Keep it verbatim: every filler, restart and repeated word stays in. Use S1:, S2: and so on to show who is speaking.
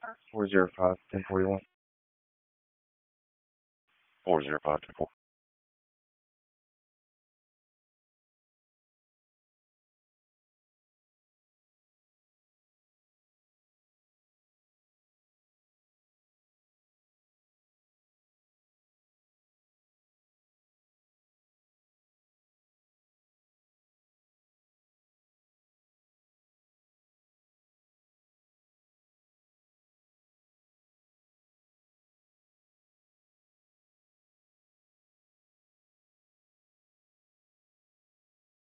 S1: four zero five ten forty one.
S2: four zero five two four.